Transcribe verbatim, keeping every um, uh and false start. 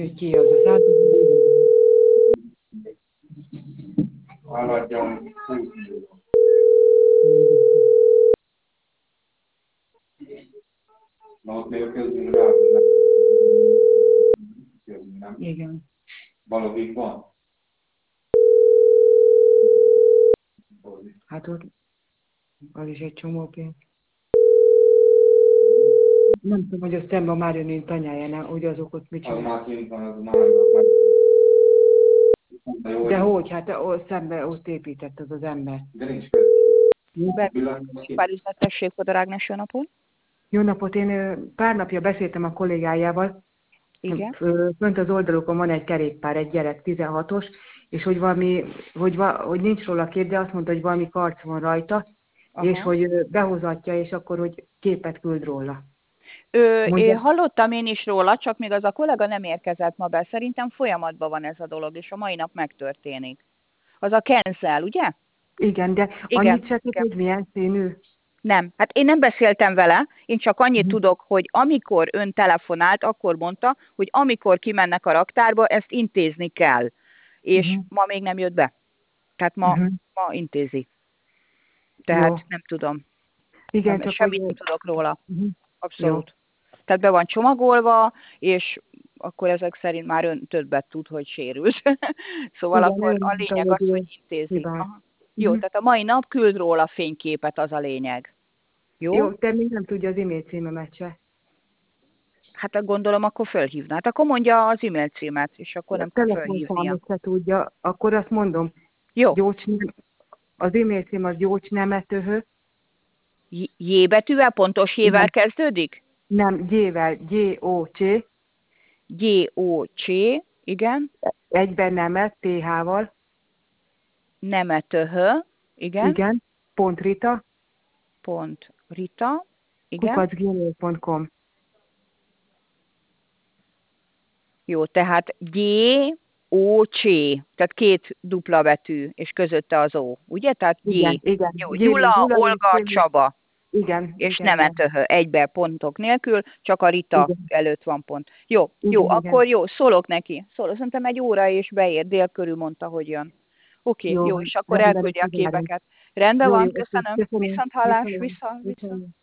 Ki az a száz? Haladjon. Na ott még a közben rá, nem? Igen. Valódik van? Hát ott az is egy csomó pénz. Nem tudom, hogy a szemben már jön, mint anyájánál, hogy azok ott mit Az csinál. már kint van, az már... De hogy? Hát ott szemben ott épített az az ember. De nincs köz. Párizsnak tessék oda, Ágnes, jó napot. Jó napot, én ö, pár napja beszéltem a kollégájával. Igen. Ö, Fönt az oldalukon van egy kerékpár, egy gyerek, tizenhatos, és hogy valami, hogy, va, hogy nincs róla kép, de azt mondta, hogy valami karc van rajta, Aha. és hogy ö, behozatja, és akkor, hogy képet küld róla. Ö, Mondja- én hallottam én is róla, csak még az a kollega nem érkezett ma be. Szerintem folyamatban van ez a dolog, és a mai nap megtörténik. Az a cancel, ugye? Igen, de Igen, annyit se tud, igen. hogy milyen színű. Nem. Hát én nem beszéltem vele, én csak annyit Mhm. tudok, hogy amikor ön telefonált, akkor mondta, hogy amikor kimennek a raktárba, ezt intézni kell. És Mhm. ma még nem jött be. Tehát ma, Mhm. ma intézi. Tehát Jó. nem tudom. Igen, Nem, csak semmit hogy... nem tudok róla. Mhm. Abszolút. Tehát be van csomagolva, és akkor ezek szerint már ön többet tud, hogy sérült. szóval Igen, akkor ő a mondta, lényeg hogy az, ő hogy intézi. hibás. Aha. Jó, Mhm. tehát a mai nap küld róla fényképet, az a lényeg. Jó? Jó, de még nem tudja az e-mail címemet se. Hát gondolom, akkor fölhívná. Hát akkor mondja az e-mail címet, és akkor nem A kell fölhívnia. telefonszámot se tudja, akkor azt mondom, Jó. Gyócs, az e-mail cím az gyócsnemetöhö, J- J betűvel, pontos J-vel Igen. kezdődik? nem, G-vel, G-O-C, G-O-C, igen. egyben nemet, T H-val, Nemetöhö, igen. igen, pont Rita, Pont Rita, igen. kukac gmail pont com. Jó, tehát G, O, C, tehát két dupla betű, és közötte az O, ugye? Tehát G. Igen, igen. Jó, G, Gyula, mint Gyula, Olga, és G, Csaba, igen, és igen, igen. Nemetöhö, egybe pontok nélkül, csak a Rita Igen. előtt van pont. Jó, Igen, jó, igen. akkor jó, szólok neki. Szólok, szerintem egy óra és beér, dél körül mondta, hogy jön. Oké, Jó, jó, és akkor rendben, elküldi a rendben. képeket. Rendben Jó, van, jó, oké, köszönöm. köszönöm. Viszont hallás, Viszont- vissza, vissza. viszont-